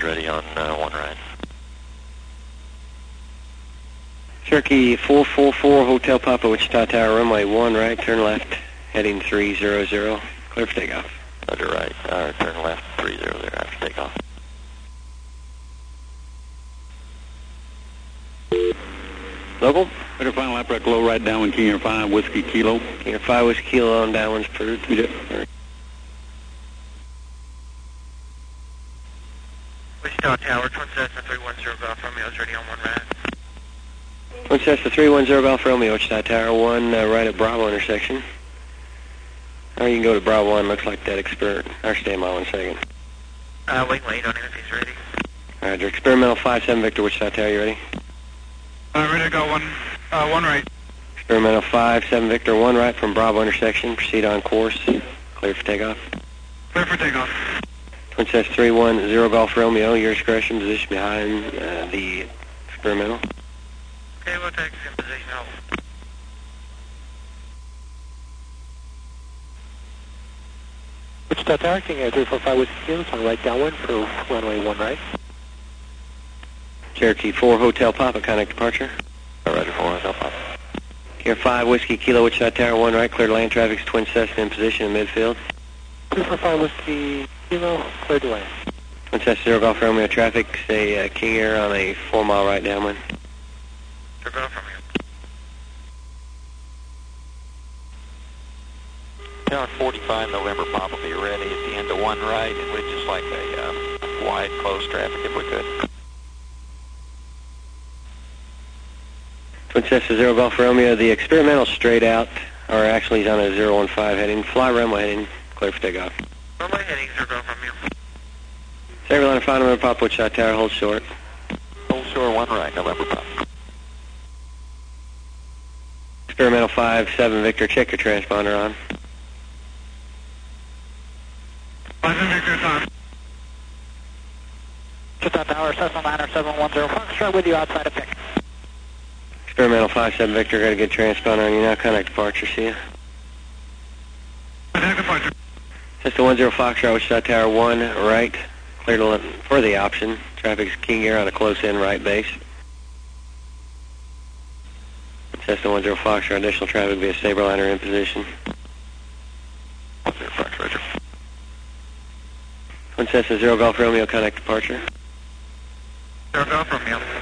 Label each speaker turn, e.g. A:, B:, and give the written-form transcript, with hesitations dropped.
A: ready on 1 right.
B: Cherokee 444 Hotel Papa, Wichita Tower, runway 1 right, turn left, heading 300, clear for takeoff.
A: Roger right, turn left 300 after takeoff.
B: Local?
C: Better final lap right low, right downwind, King Air 5, Whiskey Kilo.
B: King Air 5 Whiskey Kilo on downwind's approved.
C: Yep.
D: Wichita Tower, Twin Cessna 310 Golf Romeo is ready on 1 right.
B: Twin Cessna 310 Golf Romeo, Wichita Tower, 1 right at Bravo intersection. Or you can go to Bravo 1, looks like that or stand by 1 second.
D: We can wait on him if he's ready.
B: Roger, experimental 5-7 Victor, Wichita Tower, you ready?
D: Ready to go 1 right.
B: Experimental 5-7 Victor, 1 right from Bravo intersection, proceed on course, clear for takeoff.
D: Clear for takeoff.
B: Twin Cessna 310 Golf Romeo, your discretion, position behind the experimental.
D: Okay, we'll take us in position hold.
E: Wichita Tower, King Air 345 Whiskey Kilo, on right downwind for runway 1 right.
B: Cherokee 4 Hotel Papa, contact departure.
A: Roger 4 Hotel Papa.
B: King Air 5 Whiskey Kilo, Wichita Tower, 1 right, clear to land traffic, Twin Cessna in position in midfield.
E: 345 Whiskey Kilo, clear to land.
B: Twin Cessna 0 Golf Romeo traffic, stay King Air on a 4-mile right downwind.
D: Sure, Golf Romeo.
A: Tower 45 November Papa, be ready at the end of 1 right, and we'd just like a wide closed traffic if we could.
B: Twin Cessna 0 Golf Romeo, the experimental straight out, or actually he's on a 015 heading, fly runway heading, clear for takeoff.
D: Runway heading, sure, Golf Romeo.
B: Sabre line 5 November Papa, Wichita Tower, hold short.
A: Hold short 1 right, November Papa.
B: Experimental 5-7 Victor, check your transponder on.
D: 5 Victor, it's on.
E: Wichita Tower, Cessna Liner 710 Foxtrot with you outside of pick.
B: Experimental 5-7 Victor, got a good transponder on you now, contact departure, see ya.
D: Contact departure.
B: Cessna 10 Foxtrot, Wichita Tower, 1 right, clear to for the option. Traffic's King Air on a close-in right base. Cessna 10 Foxtrot, additional traffic via Sabreliner in position.
A: 10 Fox, Roger.
B: Twin Cessna 0 Golf Romeo, contact departure.
D: 0 Golf Romeo.